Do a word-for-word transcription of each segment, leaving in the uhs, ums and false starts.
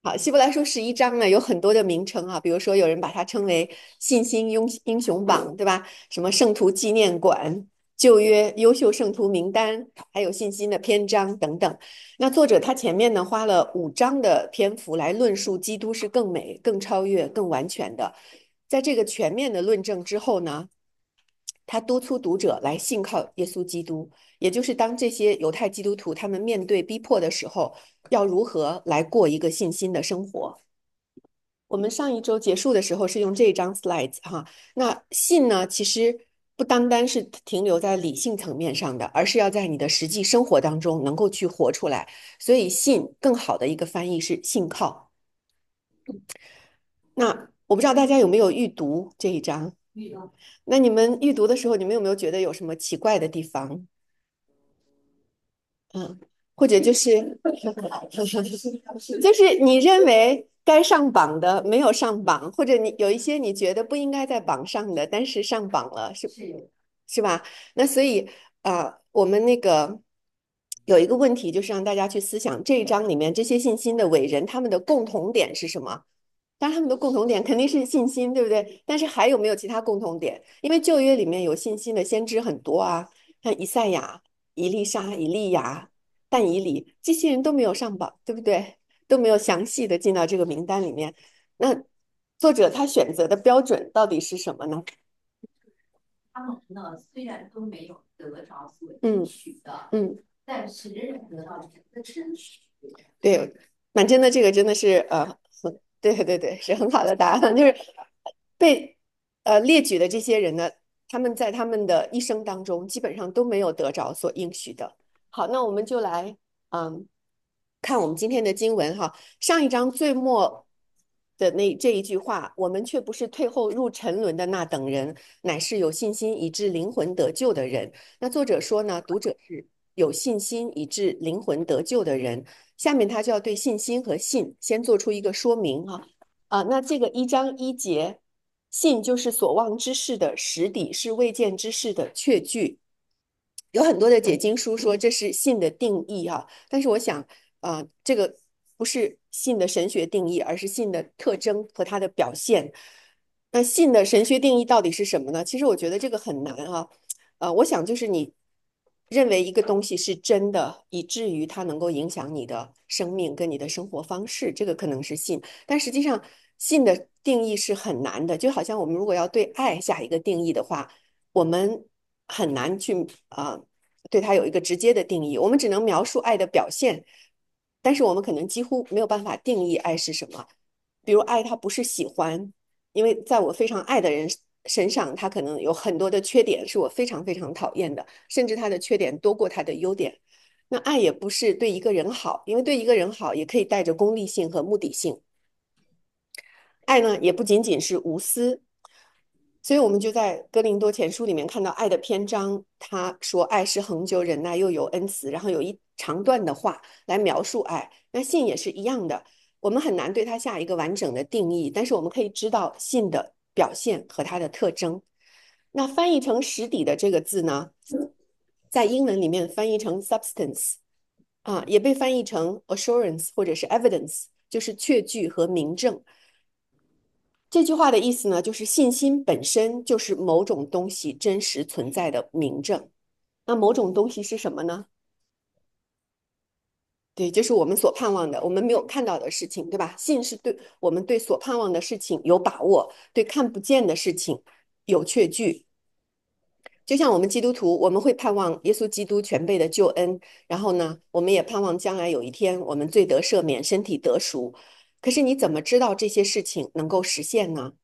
好，希伯来书十一章呢有很多的名称啊，比如说有人把它称为信心英英雄榜，对吧？什么圣徒纪念馆、旧约优秀圣徒名单，还有信心的篇章等等。那作者他前面呢花了五章的篇幅来论述基督是更美、更超越、更完全的。在这个全面的论证之后呢，他督促读者来信靠耶稣基督，也就是当这些犹太基督徒他们面对逼迫的时候，要如何来过一个信心的生活。我们上一周结束的时候是用这张 slides 哈，那信呢，其实不单单是停留在理性层面上的，而是要在你的实际生活当中能够去活出来。所以信更好的一个翻译是信靠。那我不知道大家有没有预读这一章？那你们预读的时候，你们有没有觉得有什么奇怪的地方？嗯，或者就是就是你认为该上榜的没有上榜，或者你有一些你觉得不应该在榜上的，但是上榜了，是是吧？那所以啊、呃我们那个有一个问题，就是让大家去思想这一章里面这些信心的伟人，他们的共同点是什么？当然，他们的共同点肯定是信心，对不对？但是还有没有其他共同点？因为旧约里面有信心的先知很多啊，像以赛亚、以利沙、以利亚、但以理这些人都没有上榜，对不对？都没有详细的进到这个名单里面。那作者他选择的标准到底是什么呢？ 他们呢虽然都没有得着所应嗯许的， 嗯， 但是仍然得到神的称许。 对，满真的这个真的是呃，很对对对，是很好的答案，就是被呃列举的这些人呢，他们在他们的一生当中基本上都没有得着所应许的。好，那我们就来嗯看我们今天的经文哈，上一章最末的那这一句话，我们却不是退后入沉沦的那等人，乃是有信心以致灵魂得救的人。那作者说呢，读者是有信心以致灵魂得救的人。下面他就要对信心和信先做出一个说明哈。啊，那这个一章一节，信就是所望之事的实底，是未见之事的确据。有很多的解经书说这是信的定义哈，但是我想，啊、呃这个不是信的神学定义，而是信的特征和它的表现。那信的神学定义到底是什么呢？其实我觉得这个很难啊。呃，我想就是你认为一个东西是真的，以至于它能够影响你的生命跟你的生活方式，这个可能是信。但实际上，信的定义是很难的，就好像我们如果要对爱下一个定义的话，我们很难去啊、呃对它有一个直接的定义，我们只能描述爱的表现，但是我们可能几乎没有办法定义爱是什么。比如爱它不是喜欢，因为在我非常爱的人身上，他可能有很多的缺点是我非常非常讨厌的，甚至他的缺点多过他的优点。那爱也不是对一个人好，因为对一个人好也可以带着功利性和目的性。爱呢，也不仅仅是无私，所以我们就在哥林多前书里面看到爱的篇章，他说爱是恒久忍耐，又有恩慈，然后有一长段的话来描述爱。那信也是一样的，我们很难对它下一个完整的定义，但是我们可以知道信的表现和它的特征。那翻译成实底的这个字呢，在英文里面翻译成 substance 啊，也被翻译成 assurance 或者是 evidence，就是确据和明证。这句话的意思呢，就是信心本身就是某种东西真实存在的明证。那某种东西是什么呢？对，就是我们所盼望的，我们没有看到的事情，对吧？信是对我们对所盼望的事情有把握，对看不见的事情有确据。就像我们基督徒，我们会盼望耶稣基督全备的救恩，然后呢，我们也盼望将来有一天我们罪得赦免，身体得赎。可是你怎么知道这些事情能够实现呢？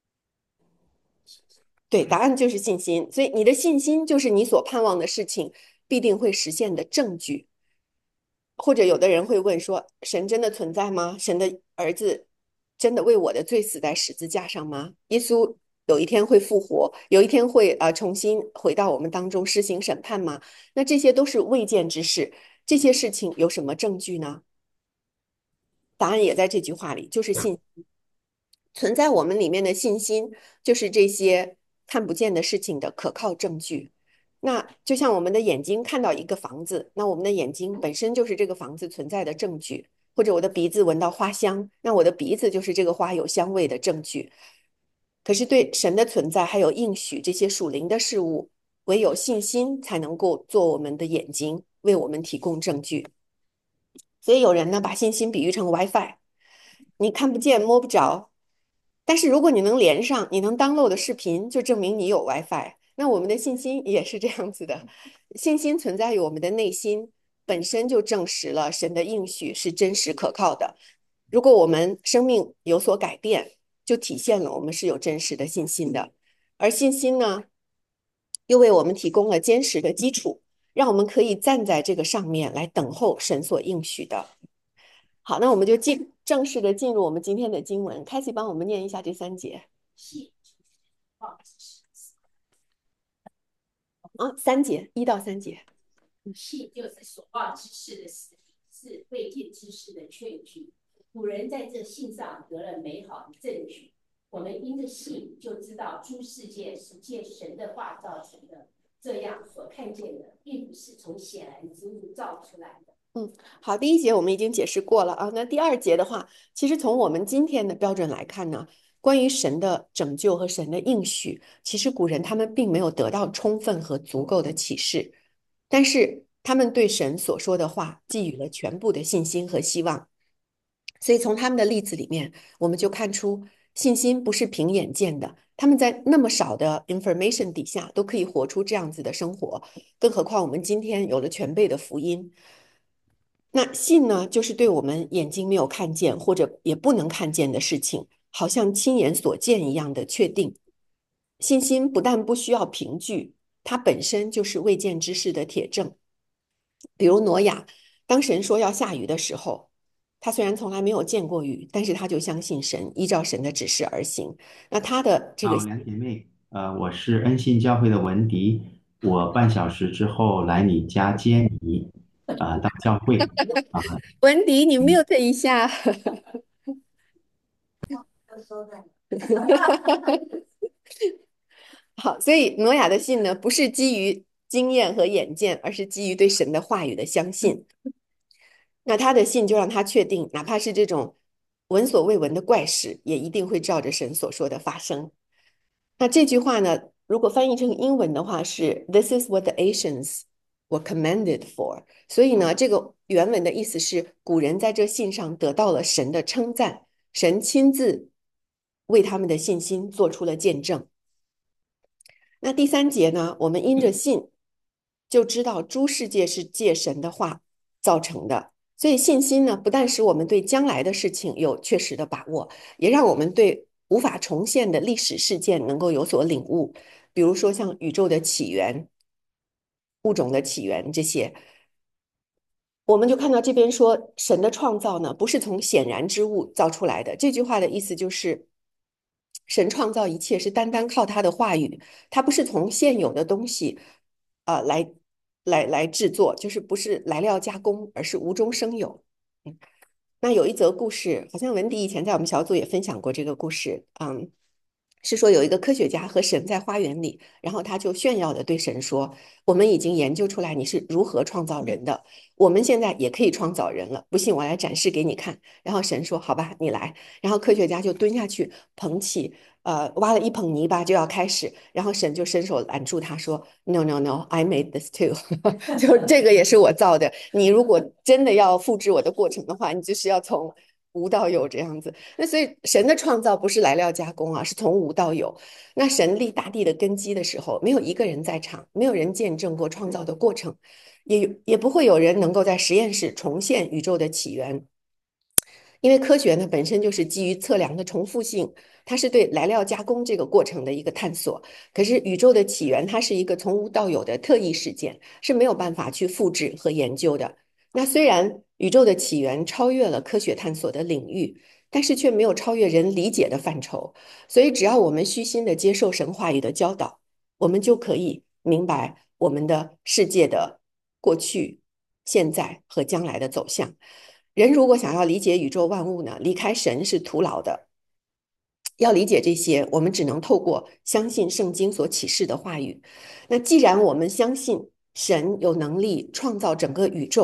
对，答案就是信心。所以你的信心就是你所盼望的事情必定会实现的证据。或者有的人会问说：神真的存在吗？神的儿子真的为我的罪死在十字架上吗？耶稣有一天会复活，有一天会呃重新回到我们当中施行审判吗？那这些都是未见之事。这些事情有什么证据呢？答案也在这句话里，就是信。存在我们里面的信心，就是这些看不见的事情的可靠证据。那就像我们的眼睛看到一个房子，那我们的眼睛本身就是这个房子存在的证据。 或者我的鼻子闻到花香，那我的鼻子就是这个花有香味的证据。可是对神的存在还有应许这些属灵的事物，唯有信心才能够做我们的眼睛，为我们提供证据。所以有人呢把信心比喻成 WiFi，你看不见摸不着，但是如果你能连上，你能 download 的视频，就证明你有 WiFi。那我们的信心也是这样子的，信心存在于我们的内心，本身就证实了神的应许是真实可靠的。如果我们生命有所改变，就体现了我们是有真实的信心的。而信心呢，又为我们提供了坚实的基础，让我们可以站在这个上面来等候神所应许的。好，那我们就进正式的进入我们今天的经文。开启帮我们念一下这三节。 信望之事， 啊，三节，一到三节。 信就是所望之事的实体，是未见之事的确据。古人在这信上得了美好的证据。我们因着信就知道诸世界是借神的话造成的，这样所看见的并不是从显然之物造出来的。 嗯，好，第一节我们已经解释过了啊。那第二节的话，其实从我们今天的标准来看呢，关于神的拯救和神的应许，其实古人他们并没有得到充分和足够的启示，但是他们对神所说的话寄予了全部的信心和希望。所以从他们的例子里面，我们就看出信心不是凭眼见的。他们在那么少的 information 底下都可以活出这样子的生活，更何况我们今天有了全备的福音。那信呢，就是对我们眼睛没有看见或者也不能看见的事情，好像亲眼所见一样的确定。信心不但不需要凭据，它本身就是未见之事的铁证。比如挪亚，当神说要下雨的时候，他虽然从来没有见过雨，但是他就相信神，依照神的指示而行。那他的这个好，两姐妹，呃，我是恩信教会的文迪，我半小时之后来你家接你，啊、到教会，啊、 文迪，你嗯 mute 一下。好，所以挪亚的信呢，不是基于经验和眼见，而是基于对神的话语的相信。那他的信就让他确定，哪怕是这种闻所未闻的怪事，也一定会照着神所说的发生。那这句话呢，如果翻译成英文的话是 "This is what the Asians were commanded for"。所以呢，这个原文的意思是，古人在这信上得到了神的称赞，神亲自为他们的信心做出了见证。那第三节呢，我们因着信就知道诸世界是借神的话造成的。所以信心呢，不但使我们对将来的事情有确实的把握，也让我们对无法重现的历史事件能够有所领悟。比如说像宇宙的起源、物种的起源这些，我们就看到这边说，神的创造呢，不是从显然之物造出来的。这句话的意思就是，神创造一切是单单靠他的话语，他不是从现有的东西，呃，来来来制作，就是不是来料加工，而是无中生有。嗯，那有一则故事，好像文迪以前在我们小组也分享过这个故事，嗯。是说有一个科学家和神在花园里，然后他就炫耀的对神说：“我们已经研究出来你是如何创造人的，我们现在也可以创造人了。不信我来展示给你看。”然后神说：“好吧，你来。”然后科学家就蹲下去捧起，呃，挖了一捧泥巴就要开始，然后神就伸手拦住他说：“No, no, no, I made this too 就这个也是我造的。你如果真的要复制我的过程的话，你就是要从无到有这样子。那所以神的创造不是来料加工啊，是从无到有。那神立大地的根基的时候，没有一个人在场，没有人见证过创造的过程，也也不会有人能够在实验室重现宇宙的起源。因为科学呢本身就是基于测量的重复性，它是对来料加工这个过程的一个探索。可是宇宙的起源，它是一个从无到有的特异事件，是没有办法去复制和研究的。那虽然宇宙的起源超越了科学探索的领域，但是却没有超越人理解的范畴。所以只要我们虚心的接受神话语的教导，我们就可以明白我们的世界的过去、现在和将来的走向。人如果想要理解宇宙万物呢，离开神是徒劳的。要理解这些，我们只能透过相信圣经所启示的话语。那既然我们相信神有能力创造整个宇宙，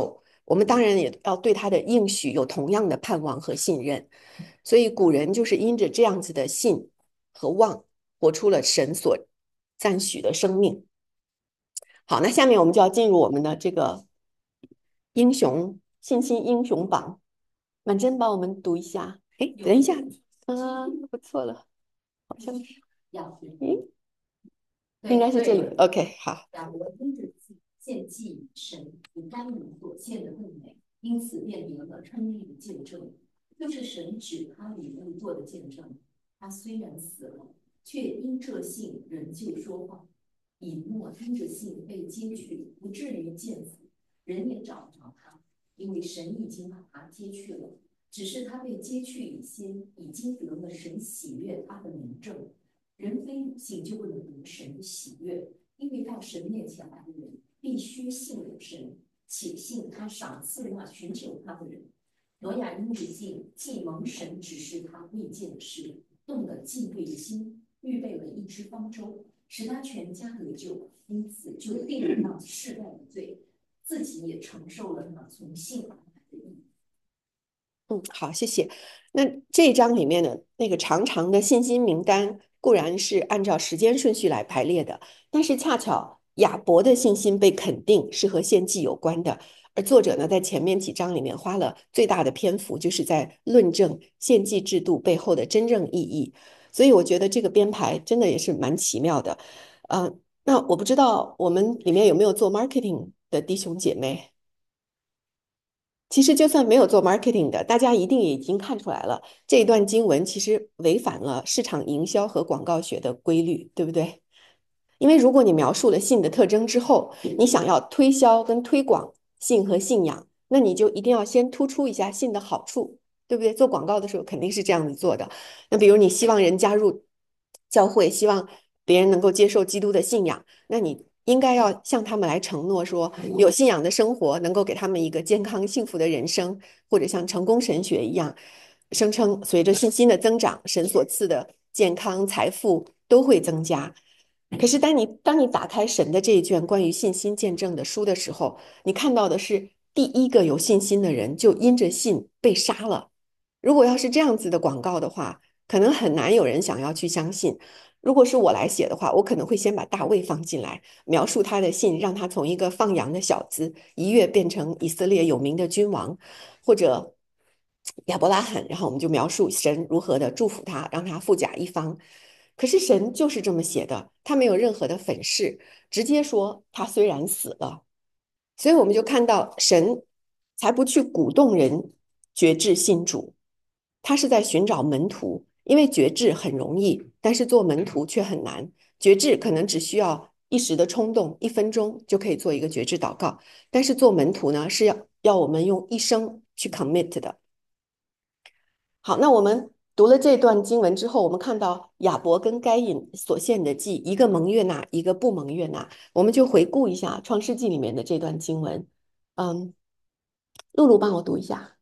我们当然也要对他的应许有同样的盼望和信任。所以古人就是因着这样子的信和望，活出了神所赞许的生命。好，那下面我们就要进入我们的这个英雄信心英雄榜。满珍帮我们读一下。哎，等一下，啊，我错了，好像是，诶，应该是这里。OK， 好。 亚伯因着献祭与神，以甘霖所献的更美，因此变得了称义的见证，就是神指他礼物做的见证。他虽然死了，却因这信仍旧说话。以诺因着信被接去，不至于见死，人也找不着他，因为神已经把他接去了。只是他被接去以先，已经得了神喜悦他的名证。人非有信就不能得神的喜悦，因为到神面前来的人，必须信有神，且信他赏赐那寻求他的人。挪亚因着信，既蒙神指示他未见的事，动了敬畏的心，预备了一只方舟，使他全家得救，因此就定了那世代的罪，自己也承受了那从信而来的义。 嗯，好，谢谢。那这一章里面的那个长长的信心名单，固然是按照时间顺序来排列的，但是恰巧亚伯的信心被肯定是和献祭有关的，而作者呢，在前面几章里面花了最大的篇幅，就是在论证献祭制度背后的真正意义。所以我觉得这个编排真的也是蛮奇妙的。呃，那我不知道我们里面有没有做 marketing 的弟兄姐妹。其实就算没有做 marketing 的，大家一定也已经看出来了，这一段经文其实违反了市场营销和广告学的规律，对不对？因为如果你描述了信的特征之后，你想要推销跟推广信和信仰，那你就一定要先突出一下信的好处，对不对？做广告的时候肯定是这样子做的。那比如你希望人加入教会，希望别人能够接受基督的信仰，那你应该要向他们来承诺说，有信仰的生活能够给他们一个健康幸福的人生，或者像成功神学一样，声称随着信心的增长，神所赐的健康、财富都会增加。可是当你当你打开神的这一卷关于信心见证的书的时候，你看到的是第一个有信心的人就因着信被杀了。如果要是这样子的广告的话，可能很难有人想要去相信。如果是我来写的话，我可能会先把大卫放进来，描述他的信，让他从一个放羊的小子一跃变成以色列有名的君王，或者亚伯拉罕，然后我们就描述神如何的祝福他，让他富甲一方。可是神就是这么写的，他没有任何的粉饰，直接说他虽然死了，所以我们就看到神才不去鼓动人决志信主，他是在寻找门徒，因为决志很容易，但是做门徒却很难。决志可能只需要一时的冲动，一分钟就可以做一个决志祷告，但是做门徒呢，是要要我们用一生去 commit 的。好，那我们读了这段经文之后，我们看到亚伯跟该隐所献的祭，一个蒙悦纳，一个不蒙悦纳。我们就回顾一下《创世纪》里面的这段经文。嗯，露露帮我读一下。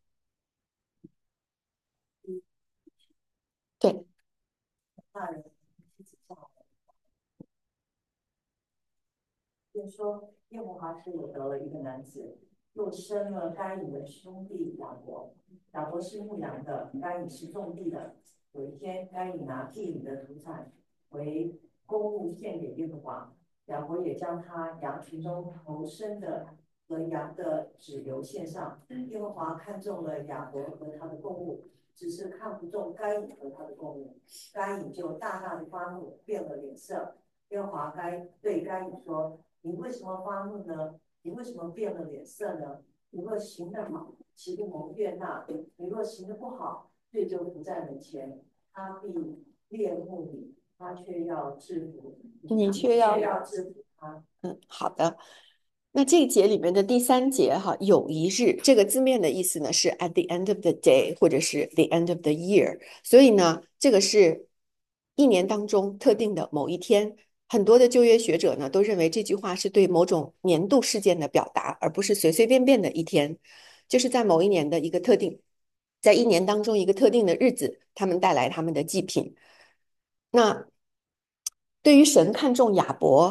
对， 那人自己造的。便说，耶和华使我得了一个男子，又生了该隐的兄弟亚伯。亚伯是牧羊的，该隐是种地的。有一天，该隐拿地里的土产为公物献给耶和华，亚伯也将他羊群中头生的和羊的脂油献上。耶和华看中了亚伯和他的供物，只是看不中该隐和他的供物。该隐就大大的发怒，变了脸色。耶和华该对该隐说：“你为什么发怒呢？你为什么变了脸色呢？你若行得好，岂不蒙悦纳？你若行得不好，罪就伏在门前，他必恋慕你，他却要制服你却要却要制服他。” 嗯，好的。那这一节里面的第三节哈，有一日这个字面的意思呢是 at the end of the day 或者是 the end of the year，所以呢，这个是一年当中特定的某一天。很多的旧约学者呢都认为这句话是对某种年度事件的表达，而不是随随便便的一天，就是在某一年的一个特定，在一年当中一个特定的日子，他们带来他们的祭品。那对于神看重亚伯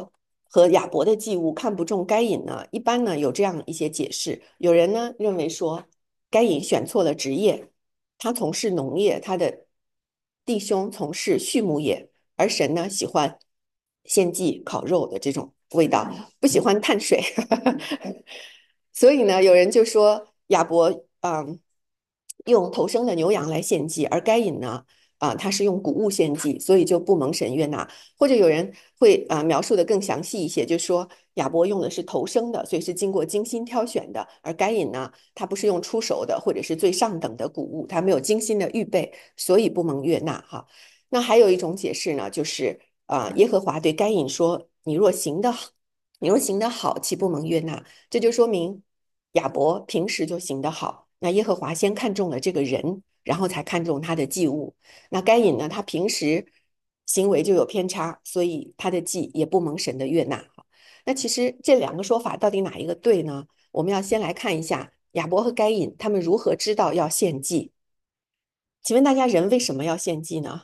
和亚伯的祭物看不中该隐呢，一般呢有这样一些解释。有人呢认为说，该隐选错了职业，他从事农业，他的弟兄从事畜牧业，而神呢喜欢献祭烤肉的这种味道，不喜欢碳水。所以呢，有人就说亚伯嗯用头生的牛羊来献祭，而该隐呢啊、他是用谷物献祭，所以就不蒙神悦纳。或者有人会啊、描述的更详细一些，就说亚伯用的是头生的，所以是经过精心挑选的，而该隐呢，他不是用出熟的或者是最上等的谷物，他没有精心的预备，所以不蒙悦纳哈。那还有一种解释呢，就是啊、耶和华对该隐说：“你若行的好，你若行的好，岂不蒙悦纳？”这就说明亚伯平时就行得好，那耶和华先看中了这个人，然后才看中他的祭物。那该隐呢，他平时行为就有偏差，所以他的祭也不蒙神的悦纳。那其实这两个说法到底哪一个对呢？我们要先来看一下亚伯和该隐他们如何知道要献祭。请问大家，人为什么要献祭呢？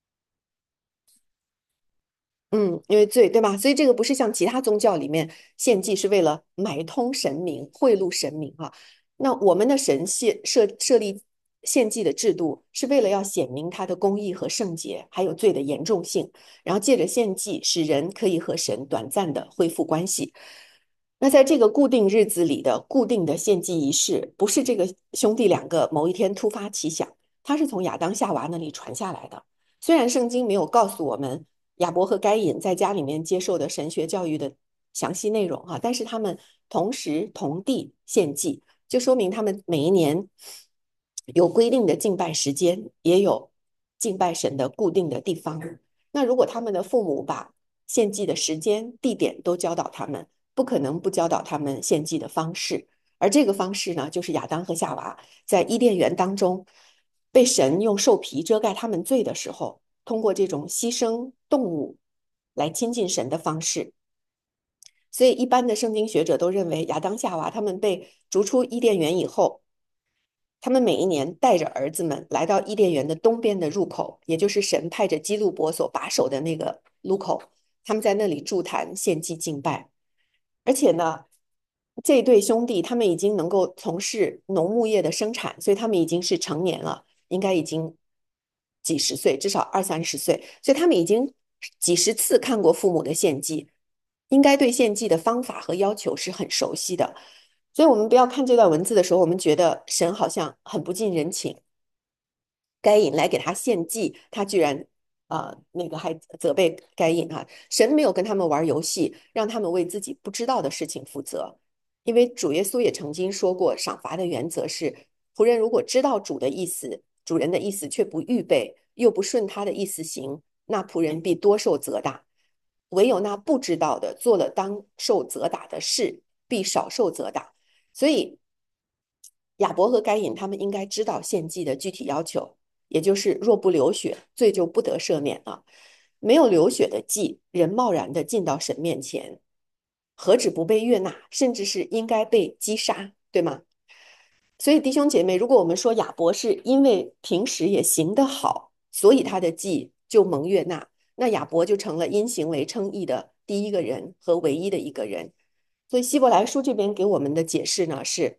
嗯，因为罪，对吧？所以这个不是像其他宗教里面献祭是为了买通神明、贿赂神明啊。那我们的神献设设立献祭的制度，是为了要显明他的公义和圣洁，还有罪的严重性，然后借着献祭，使人可以和神短暂的恢复关系。那在这个固定日子里的固定的献祭仪式，不是这个兄弟两个某一天突发奇想，它是从亚当夏娃那里传下来的。虽然圣经没有告诉我们亚伯和该隐在家里面接受的神学教育的详细内容哈，但是他们同时同地献祭，就说明他们每一年有规定的敬拜时间，也有敬拜神的固定的地方。那如果他们的父母把献祭的时间、地点都教导他们，不可能不教导他们献祭的方式。而这个方式呢，就是亚当和夏娃在伊甸园当中被神用兽皮遮盖他们罪的时候，通过这种牺牲动物来亲近神的方式。所以，一般的圣经学者都认为，亚当夏娃他们被逐出伊甸园以后，他们每一年带着儿子们来到伊甸园的东边的入口，也就是神派着基路伯所把守的那个路口，他们在那里筑坛献祭敬拜。而且呢，这对兄弟他们已经能够从事农牧业的生产，所以他们已经是成年了，应该已经几十岁，至少二三十岁，所以他们已经几十次看过父母的献祭，应该对献祭的方法和要求是很熟悉的。所以，我们不要看这段文字的时候，我们觉得神好像很不近人情。该隐来给他献祭，他居然啊、呃那个还责备该隐啊，神没有跟他们玩游戏，让他们为自己不知道的事情负责。因为主耶稣也曾经说过，赏罚的原则是，仆人如果知道主的意思，主人的意思却不预备，又不顺他的意思行，那仆人必多受责打。唯有那不知道的，做了当受责打的事，必少受责打。所以亚伯和该隐他们应该知道献祭的具体要求，也就是若不流血，罪就不得赦免了。没有流血的祭，人贸然的进到神面前，何止不被悦纳，甚至是应该被击杀，对吗？所以弟兄姐妹，如果我们说亚伯是因为平时也行得好，所以他的祭就蒙悦纳，那亚伯就成了因行为称义的第一个人和唯一的一个人。所以希伯来书这边给我们的解释呢是，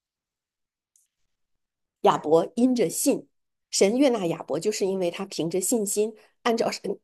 亚伯因着信，神悦纳亚伯，就是因为他凭着信心，按照神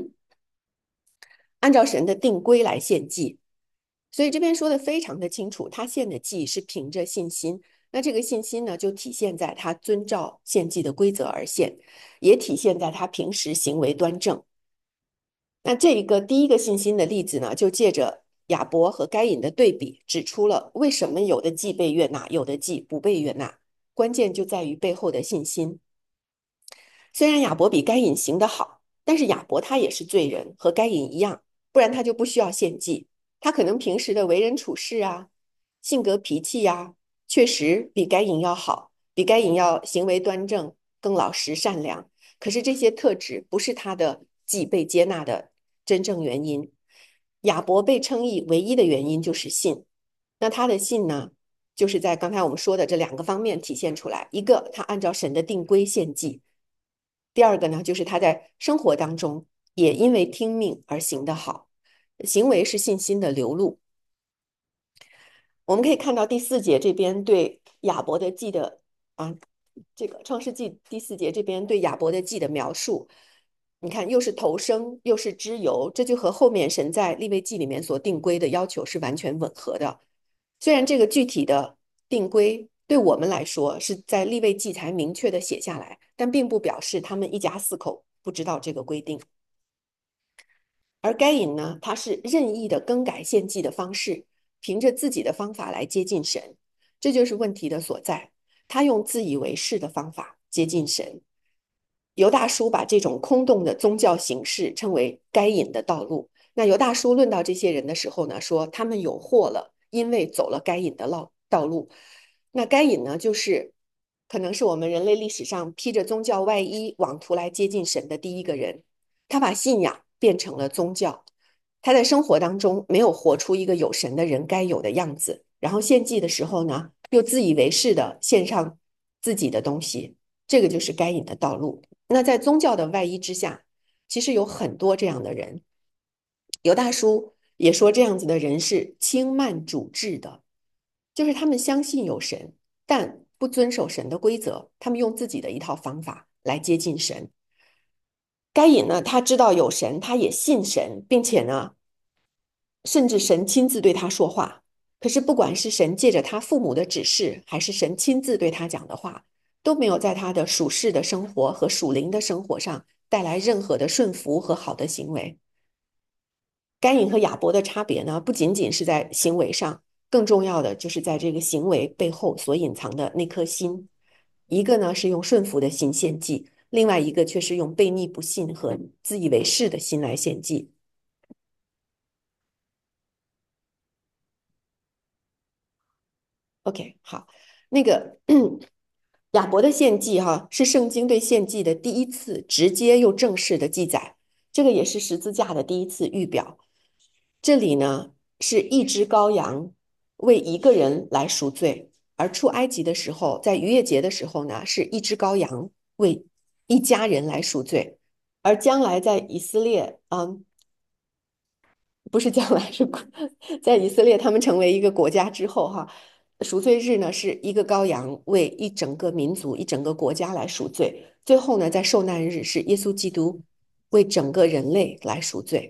按照神的定规来献祭。所以这边说的非常的清楚，他献的祭是凭着信心。那这个信心呢，就体现在他遵照献祭的规则而献，也体现在他平时行为端正。那这一个第一个信心的例子呢，就借着亚伯和该隐的对比，指出了为什么有的祭被悦纳，有的祭不被悦纳。关键就在于背后的信心。虽然亚伯比该隐行得好，但是亚伯他也是罪人，和该隐一样，不然他就不需要献祭。他可能平时的为人处事啊，性格脾气呀、啊，确实比该隐要好，比该隐要行为端正，更老实善良。可是这些特质不是他的祭被接纳的真正原因。亚伯被称义唯一的原因就是信。那他的信呢，就是在刚才我们说的这两个方面体现出来。一个，他按照神的定规献祭；第二个呢，就是他在生活当中也因为听命而行得好。 行为是信心的流露。我们可以看到第四节这边对亚伯的记的啊，这个创世纪第四节这边对亚伯的记的描述，你看又是头生又是脂油，这就和后面神在利未记里面所定规的要求是完全吻合的。虽然这个具体的定规对我们来说是在利未记才明确的写下来，但并不表示他们一家四口不知道这个规定。而该隐呢，他是任意的更改献祭的方式，凭着自己的方法来接近神，这就是问题的所在。他用自以为是的方法接近神。犹大叔把这种空洞的宗教形式称为该隐的道路。那犹大叔论到这些人的时候呢，说他们有祸了，因为走了该隐的道道路。那该隐呢，就是可能是我们人类历史上披着宗教外衣妄图来接近神的第一个人。他把信仰变成了宗教，他在生活当中没有活出一个有神的人该有的样子，然后献祭的时候呢，又自以为是的献上自己的东西，这个就是该隐的道路。那在宗教的外衣之下，其实有很多这样的人。犹大叔也说，这样子的人是轻慢主治的，就是他们相信有神，但不遵守神的规则，他们用自己的一套方法来接近神。该隐呢，他知道有神，他也信神，并且呢，甚至神亲自对他说话。可是不管是神借着他父母的指示，还是神亲自对他讲的话，都没有在他的属世的生活和属灵的生活上带来任何的顺服和好的行为。该隐和亚伯的差别呢，不仅仅是在行为上，更重要的就是在这个行为背后所隐藏的那颗心。一个呢是用顺服的心献祭，另外一个却是用悖逆不信和自以为是的心来献祭。OK，好，那个亚伯的献祭哈，是圣经对献祭的第一次直接又正式的记载，这个也是十字架的第一次预表。这里呢是一只羔羊为一个人来赎罪，而出埃及的时候，在逾越节的时候呢，是一只羔羊为一家人来赎罪，而将来在以色列，嗯，不是将来是在以色列他们成为一个国家之后哈。赎罪日呢，是一个羔羊为一整个民族、一整个国家来赎罪。最后呢，在受难日是耶稣基督为整个人类来赎罪。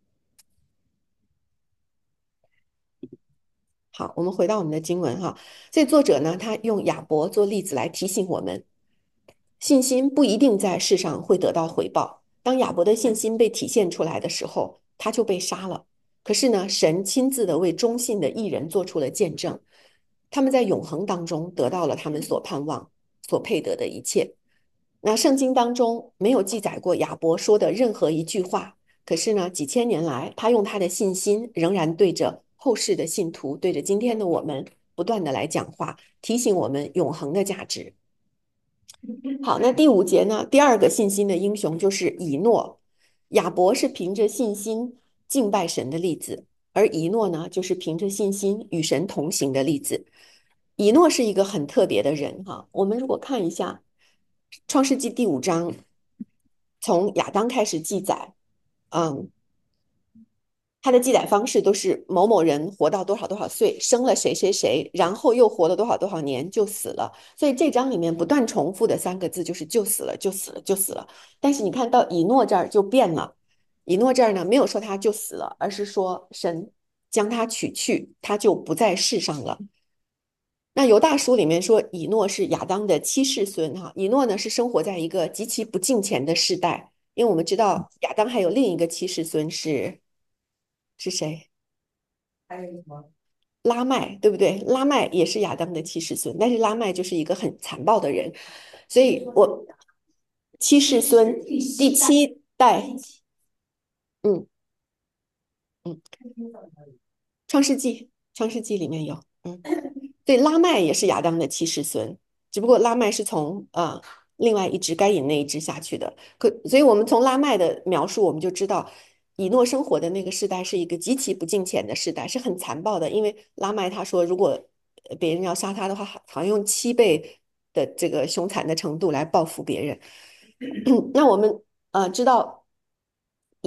好，我们回到我们的经文哈。这作者呢，他用亚伯做例子来提醒我们，信心不一定在世上会得到回报。当亚伯的信心被体现出来的时候，他就被杀了。可是呢，神亲自的为忠信的艺人做出了见证，他们在永恒当中得到了他们所盼望、所配得的一切。那圣经当中没有记载过亚伯说的任何一句话，可是呢，几千年来，他用他的信心仍然对着后世的信徒，对着今天的我们，不断的来讲话，提醒我们永恒的价值。好，那第五节呢，第二个信心的英雄就是以诺。亚伯是凭着信心敬拜神的例子，而以诺呢，就是凭着信心与神同行的例子。以诺是一个很特别的人哈。我们如果看一下《创世纪》第五章，从亚当开始记载，嗯，他的记载方式都是某某人活到多少多少岁，生了谁谁谁，然后又活了多少多少年就死了。所以这章里面不断重复的三个字就是就死了，就死了，就死了。但是你看到以诺这儿就变了，以诺这儿呢没有说他就死了，而是说神将他取去，他就不在世上了。那犹大书里面说以诺是亚当的七世孙哈，以诺呢是生活在一个极其不敬虔的世代，因为我们知道亚当还有另一个七世孙是是谁？ 还有什么？ 拉麦，对不对？拉麦也是亚当的七世孙，但是拉麦就是一个很残暴的人，所以我七世孙第七代，嗯嗯，创世纪，创世纪里面有，嗯，对，拉麦也是亚当的七世孙，只不过拉麦是从啊、呃另外一支该隐那一支下去的，可所以我们从拉麦的描述，我们就知道以诺生活的那个时代是一个极其不敬虔的时代，是很残暴的。因为拉麦他说，如果呃别人要杀他的话，好像用七倍的这个凶残的程度来报复别人。那我们呃知道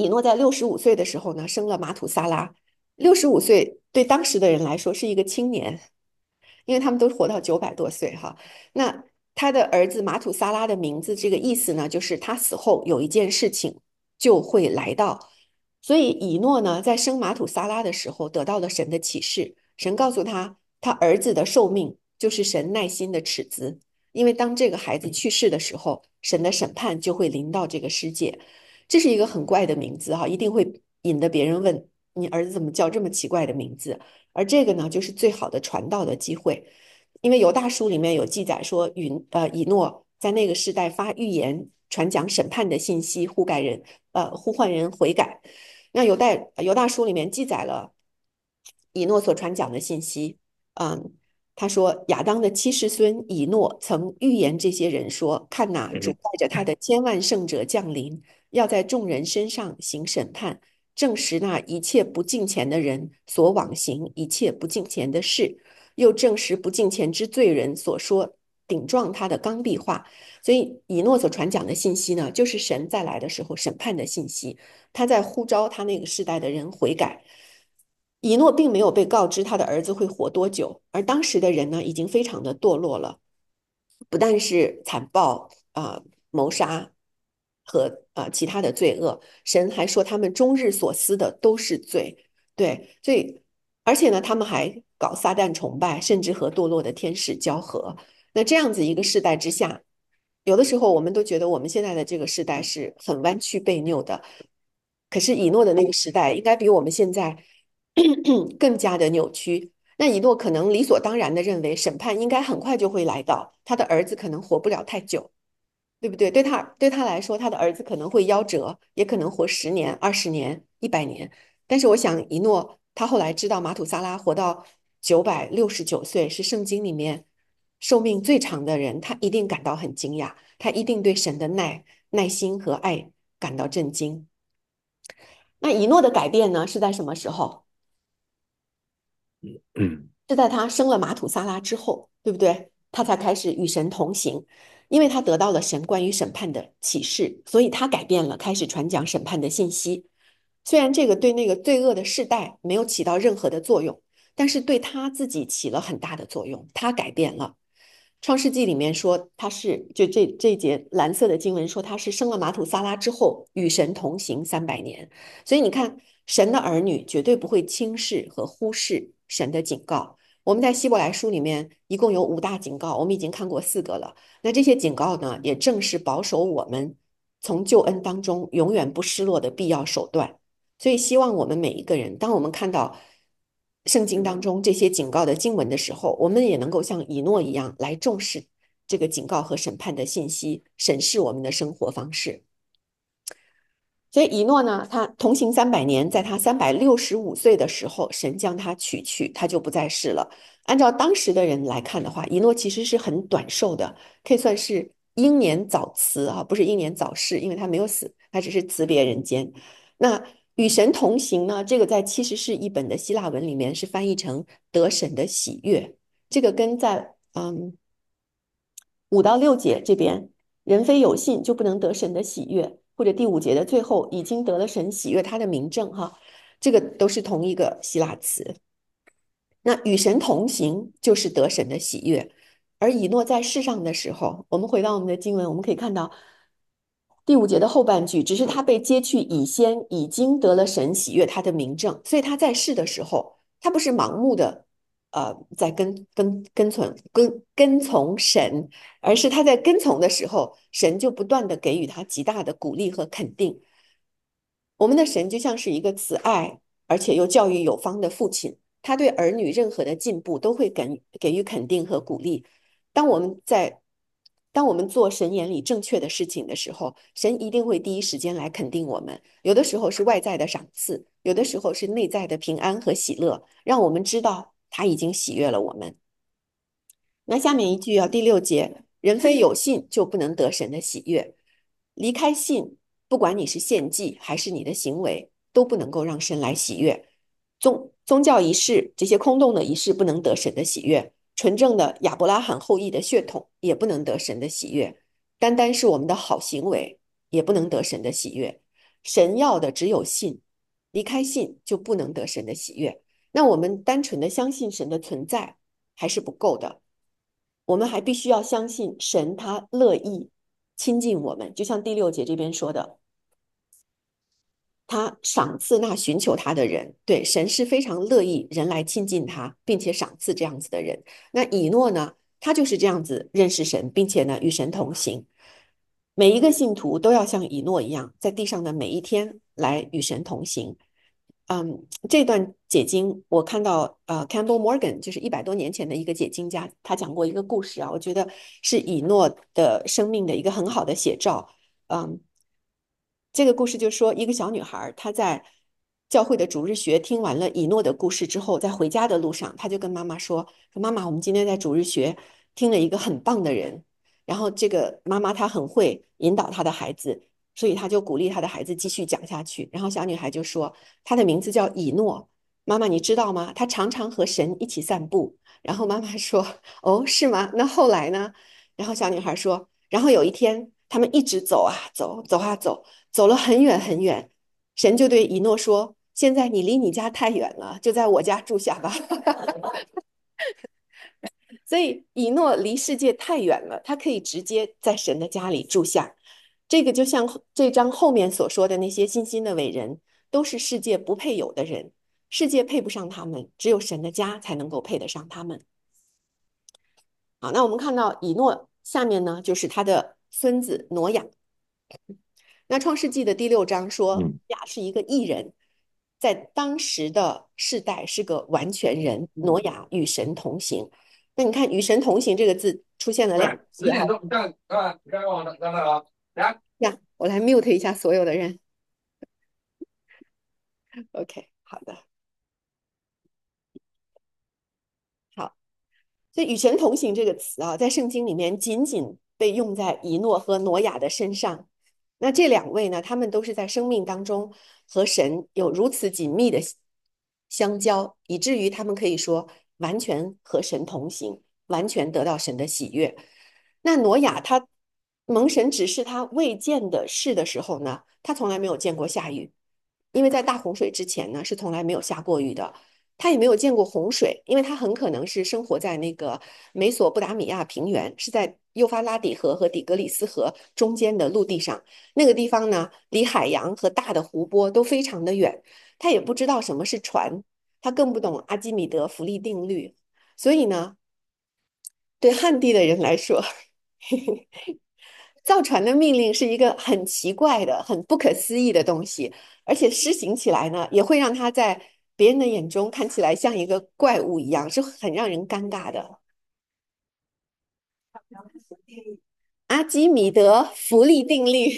以诺在六十五岁的时候呢，生了马土撒拉。六十五岁对当时的人来说是一个青年，因为他们都活到九百多岁哈。那他的儿子马土撒拉的名字，这个意思呢，就是他死后有一件事情就会来到。所以以诺呢，在生马土撒拉的时候得到了神的启示，神告诉他，他儿子的寿命就是神耐心的尺子，因为当这个孩子去世的时候，神的审判就会临到这个世界。这是一个很怪的名字哈，一定会引得别人问你儿子怎么叫这么奇怪的名字。而这个呢，就是最好的传道的机会，因为犹大书里面有记载说，以呃以诺在那个时代发预言，传讲审判的信息，呼改人呃呼唤人悔改。那犹大犹大书里面记载了以诺所传讲的信息，嗯。他说：“亚当的七世孙以诺曾预言这些人说：看哪，主带着他的千万圣者降临，要在众人身上行审判，证实那一切不敬虔的人所往行一切不敬虔的事，又证实不敬虔之罪人所说顶撞他的刚愎话。所以以诺所传讲的信息呢，就是神再来的时候审判的信息，他在呼召他那个世代的人悔改。”以诺并没有被告知他的儿子会活多久，而当时的人呢，已经非常的堕落了，不但是残暴啊、呃、谋杀和呃其他的罪恶，神还说他们终日所思的都是罪。对，所以而且呢，他们还搞撒旦崇拜，甚至和堕落的天使交合。那这样子一个世代之下，有的时候我们都觉得我们现在的这个时代是很弯曲悖拗的，可是以诺的那个时代应该比我们现在更加的扭曲。那以诺可能理所当然的认为审判应该很快就会来到，他的儿子可能活不了太久，对不对？对他对他来说，他的儿子可能会夭折，也可能活十年、二十年、一百年。但是我想，以诺他后来知道马土撒拉活到九百六十九岁，是圣经里面寿命最长的人，他一定感到很惊讶，他一定对神的耐耐心和爱感到震惊。那以诺的改变呢，是在什么时候？ 嗯是在他生了马土撒拉之后，对不对？他才开始与神同行，因为他得到了神关于审判的启示，所以他改变了，开始传讲审判的信息。虽然这个对那个罪恶的世代没有起到任何的作用，但是对他自己起了很大的作用。他改变了。创世纪里面说他是，就这这一节蓝色的经文说他是生了马土撒拉之后与神同行三百年。所以你看，神的儿女绝对不会轻视和忽视神的警告。我们在希伯来书里面一共有五大警告，我们已经看过四个了。那这些警告呢，也正是保守我们从救恩当中永远不失落的必要手段。所以，希望我们每一个人，当我们看到圣经当中这些警告的经文的时候，我们也能够像以诺一样来重视这个警告和审判的信息，审视我们的生活方式。所以以诺呢，他同行三百年，在他三百六十五岁的时候，神将他取去，他就不在世了。按照当时的人来看的话，以诺其实是很短寿的，可以算是英年早辞啊，不是英年早逝，因为他没有死，他只是辞别人间。那与神同行呢，这个在其实是一本的希腊文里面是翻译成得神的喜悦，这个跟在嗯五到六节这边，人非有信就不能得神的喜悦，或者第五节的最后已经得了神喜悦他的明证哈，这个都是同一个希腊词。那与神同行就是得神的喜悦，而以诺在世上的时候，我们回到我们的经文，我们可以看到第五节的后半句，只是他被接去以先，已经得了神喜悦他的明证，所以他在世的时候，他不是盲目的呃在跟跟跟从跟跟从神，而是他在跟从的时候，神就不断的给予他极大的鼓励和肯定。我们的神就像是一个慈爱而且又教育有方的父亲，他对儿女任何的进步都会给给予肯定和鼓励。当我们在当我们做神眼里正确的事情的时候，神一定会第一时间来肯定我们。有的时候是外在的赏赐，有的时候是内在的平安和喜乐，让我们知道他已经喜悦了我们。那下面一句啊，第六节，人非有信就不能得神的喜悦。离开信，不管你是献祭还是你的行为，都不能够让神来喜悦。宗宗教仪式，这些空洞的仪式不能得神的喜悦。纯正的亚伯拉罕后裔的血统也不能得神的喜悦。单单是我们的好行为，也不能得神的喜悦。 神要的只有信，离开信就不能得神的喜悦。那我们单纯的相信神的存在还是不够的，我们还必须要相信神他乐意亲近我们，就像第六节这边说的，他赏赐那寻求他的人，对，神是非常乐意人来亲近他，并且赏赐这样子的人。那以诺呢，他就是这样子认识神，并且呢与神同行。每一个信徒都要像以诺一样，在地上的每一天来与神同行。嗯，这段解经我看到，呃，Campbell Morgan 就是一百多年前的一个解经家，他讲过一个故事啊，我觉得是以诺的生命的一个很好的写照。嗯，这个故事就说一个小女孩，她在教会的主日学听完了以诺的故事之后，在回家的路上，她就跟妈妈说：“说妈妈，我们今天在主日学听了一个很棒的人。”然后这个妈妈她很会引导她的孩子，所以她就鼓励她的孩子继续讲下去。然后小女孩就说：“她的名字叫以诺，妈妈你知道吗？她常常和神一起散步。”然后妈妈说：“哦，是吗？那后来呢？”然后小女孩说：“然后有一天，他们一直走啊走，走啊走。”走了很远很远，神就对以诺说：“现在你离你家太远了，就在我家住下吧。”所以以诺离世界太远了，他可以直接在神的家里住下。这个就像这章后面所说的那些信心的伟人，都是世界不配有的人，世界配不上他们，只有神的家才能够配得上他们。好，那我们看到以诺下面呢，就是他的孙子挪亚。那创世纪的第六章说，亚是一个义人，在当时的世代是个完全人。挪亚与神同行。那你看“与神同行”这个字出现了两次。十点钟，看看看我的，看到啊，来呀，我来 mute 一下所有的人。OK， 好的，好。所以“与神同行”这个词啊，在圣经里面仅仅被用在以诺和挪亚的身上。那这两位呢，他们都是在生命当中和神有如此紧密的相交，以至于他们可以说完全和神同行，完全得到神的喜悦。那挪亚他蒙神指示他未见的事的时候呢，他从来没有见过下雨，因为在大洪水之前呢，是从来没有下过雨的。他也没有见过洪水，因为他很可能是生活在那个美索不达米亚平原，是在幼发拉底河和底格里斯河中间的陆地上。那个地方呢，离海洋和大的湖泊都非常的远。他也不知道什么是船，他更不懂阿基米德浮力定律。所以呢，对汉地的人来说，造船的命令是一个很奇怪的、很不可思议的东西，而且施行起来呢，也会让他在别人的眼中看起来像一个怪物一样，是很让人尴尬的。阿基米德浮力定律。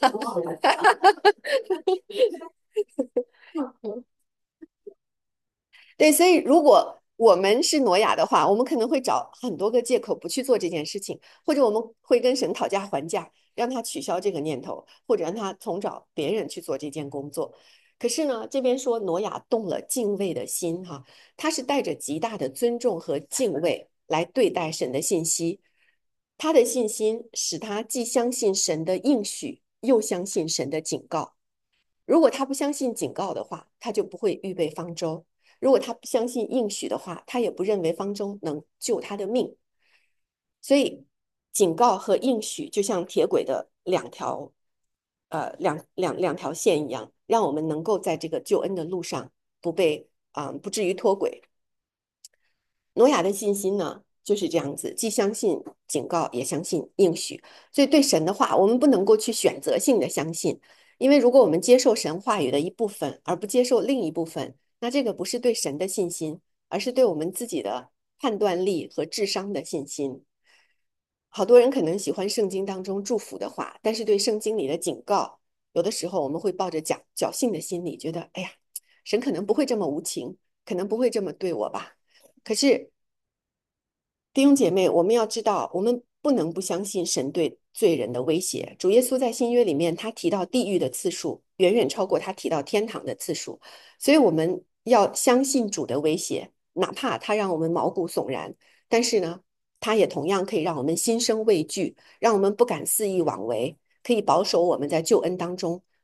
对，所以如果我们是挪亚的话，我们可能会找很多个借口不去做这件事情，或者我们会跟神讨价还价，让他取消这个念头，或者让他重找别人去做这件工作。可是呢，这边说挪亚动了敬畏的心，哈，他是带着极大的尊重和敬畏来对待神的信息。他的信心使他既相信神的应许，又相信神的警告。如果他不相信警告的话，他就不会预备方舟。如果他不相信应许的话，他也不认为方舟能救他的命。所以，警告和应许就像铁轨的两条，呃，两两两条线一样，让我们能够在这个救恩的路上不被啊、呃，不至于脱轨。挪亚的信心呢，就是这样子，既相信警告，也相信应许。所以，对神的话，我们不能够去选择性的相信，因为如果我们接受神话语的一部分，而不接受另一部分，那这个不是对神的信心，而是对我们自己的判断力和智商的信心。好多人可能喜欢圣经当中祝福的话，但是对圣经里的警告，有的时候我们会抱着侥侥幸的心理，觉得，哎呀，神可能不会这么无情，可能不会这么对我吧。可是，弟兄姐妹，我们要知道，我们不能不相信神对罪人的威胁。主耶稣在新约里面，他提到地狱的次数远远超过他提到天堂的次数，所以我们要相信主的威胁，哪怕他让我们毛骨悚然，但是呢，他也同样可以让我们心生畏惧，让我们不敢肆意妄为，可以保守我们在救恩当中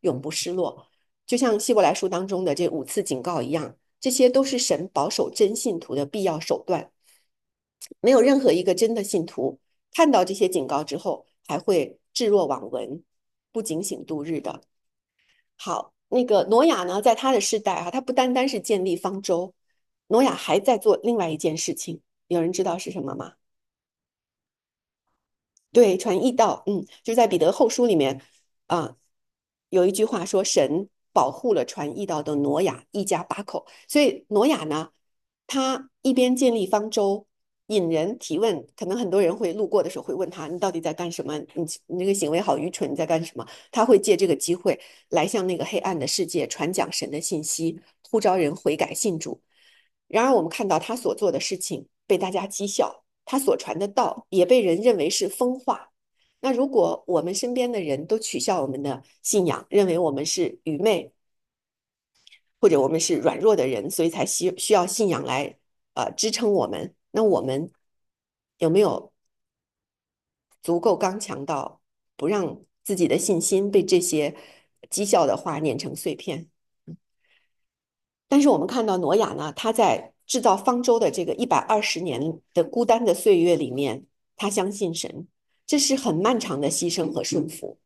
永不失落。就像希伯来书当中的这五次警告一样，这些都是神保守真信徒的必要手段。没有任何一个真的信徒看到这些警告之后还会置若罔闻，不警醒度日的。好，那个挪亚呢，在他的时代啊，他不单单是建立方舟，挪亚还在做另外一件事情，有人知道是什么吗？对，传义道，嗯，就在彼得后书里面啊，有一句话说，神保护了传义道的挪亚一家八口。所以挪亚呢，他一边建立方舟，引人提问，可能很多人会路过的时候会问他，你到底在干什么？你你这个行为好愚蠢，你在干什么？他会借这个机会来向那个黑暗的世界传讲神的信息，呼召人悔改信主。然而，我们看到他所做的事情被大家讥笑，他所传的道也被人认为是疯话。那如果我们身边的人都取笑我们的信仰，认为我们是愚昧，或者我们是软弱的人，所以才需需要信仰来呃支撑我们，那我们有没有足够刚强到不让自己的信心被这些讥笑的话碾成碎片？但是我们看到挪亚呢，他在制造方舟的这个一百二十年的孤单的岁月里面，他相信神，这是很漫长的牺牲和顺服。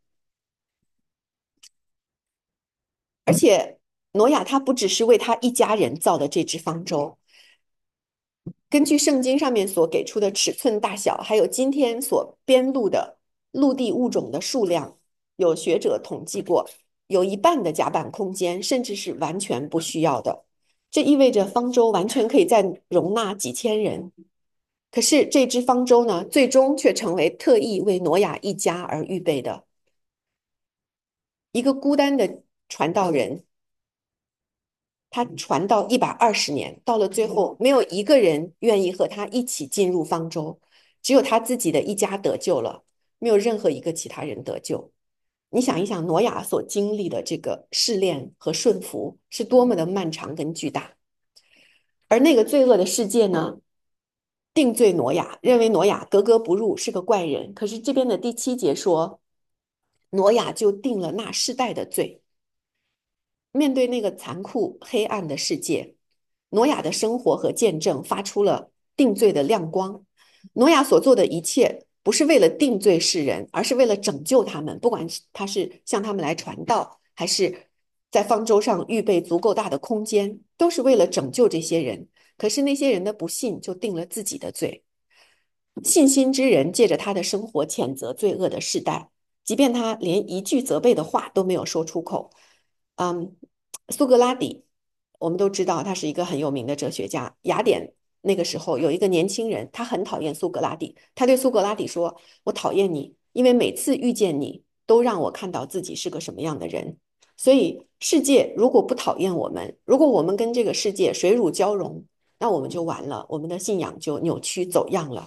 而且挪亚他不只是为他一家人造的这只方舟，根据圣经上面所给出的尺寸大小，还有今天所编录的陆地物种的数量，有学者统计过，有一半的甲板空间甚至是完全不需要的。这意味着方舟完全可以再容纳几千人。可是这只方舟呢，最终却成为特意为挪亚一家而预备的。一个孤单的传道人，他传道一百二十年，到了最后，没有一个人愿意和他一起进入方舟，只有他自己的一家得救了，没有任何一个其他人得救。你想一想，挪亚所经历的这个试炼和顺服是多么的漫长跟巨大。而那个罪恶的世界呢，定罪挪亚，认为挪亚格格不入，是个怪人。可是这边的第七节说，挪亚就定了那世代的罪。面对那个残酷黑暗的世界，挪亚的生活和见证发出了定罪的亮光。挪亚所做的一切，不是为了定罪世人，而是为了拯救他们。不管他是向他们来传道，还是在方舟上预备足够大的空间，都是为了拯救这些人。可是那些人的不信，就定了自己的罪。信心之人借着他的生活谴责罪恶的世代，即便他连一句责备的话都没有说出口。嗯，苏格拉底，我们都知道他是一个很有名的哲学家。雅典那个时候有一个年轻人，他很讨厌苏格拉底，他对苏格拉底说：“我讨厌你，因为每次遇见你，都让我看到自己是个什么样的人。所以世界如果不讨厌我们，如果我们跟这个世界水乳交融，那我们就完了，我们的信仰就扭曲走样了。”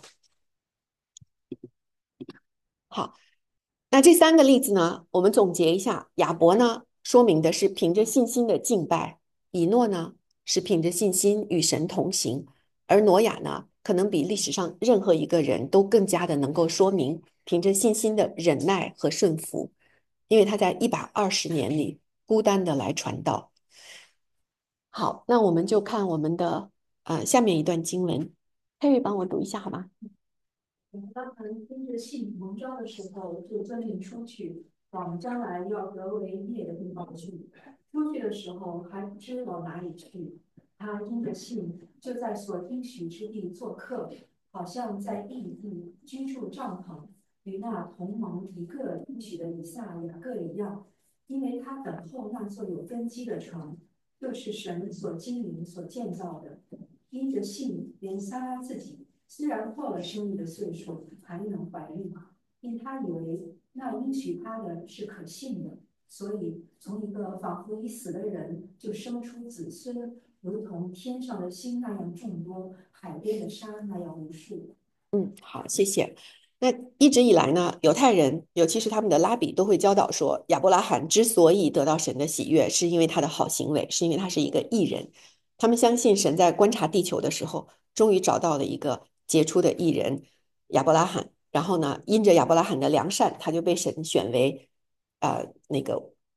好，那这三个例子呢，我们总结一下：亚伯呢，说明的是凭着信心的敬拜；以诺呢，是凭着信心与神同行；而挪亚呢，可能比历史上任何一个人都更加的能够说明凭着信心的忍耐和顺服，因为他在一百二十年里孤单的来传道。好，那我们就看我们的呃下面一段经文，佩玉帮我读一下好吗？ 他们听着信蒙召的时候，就遵命出去，往将来要得为业的地方去。出去的时候还不知往哪里去，他因着信，就在所应许之地做客，好像在异地居住帐篷，与那同盟一个应许的以撒、雅各一样，因为他等候那座有根基的城，就是神所经营、所建造的。因着信，连撒拉自己。虽然过了生育的岁数，还能怀孕，因他以为那应许他的是可信的，所以从一个仿佛已死的人就生出子孙，如同天上的星那样众多，海边的沙那样无数。 嗯，好，谢谢。那一直以来呢，犹太人，尤其是他们的拉比，都会教导说，亚伯拉罕之所以得到神的喜悦，是因为他的好行为，是因为他是一个义人。他们相信神在观察地球的时候，终于找到了一个杰出的义人亚伯拉罕。然后呢，因着亚伯拉罕的良善，他就被神选为呃那个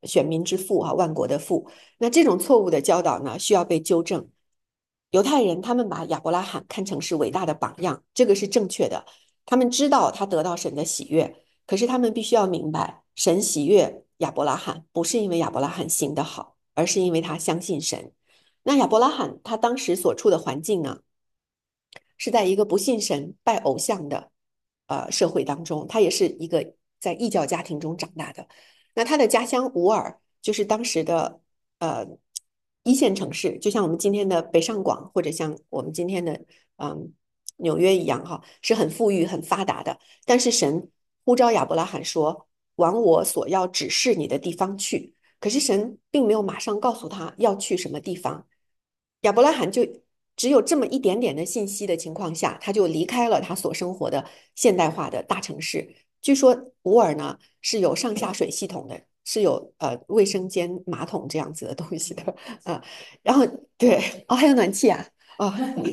选民之父啊，万国的父。那这种错误的教导呢，需要被纠正。犹太人他们把亚伯拉罕看成是伟大的榜样，这个是正确的。他们知道他得到神的喜悦，可是他们必须要明白，神喜悦亚伯拉罕，不是因为亚伯拉罕行得好，而是因为他相信神。那亚伯拉罕他当时所处的环境呢，是在一个不信神、拜偶像的呃社会当中，他也是一个在异教家庭中长大的。那他的家乡乌尔就是当时的呃一线城市，就像我们今天的北上广或者像我们今天的嗯纽约一样哈，是很富裕、很发达的。但是神呼召亚伯拉罕说：“往我所要指示你的地方去。”可是神并没有马上告诉他要去什么地方，亚伯拉罕就只有这么一点点的信息的情况下，他就离开了他所生活的现代化的大城市。据说乌尔呢是有上下水系统的，是有呃卫生间、马桶这样子的东西的啊、呃。然后对哦，还有暖气啊哦。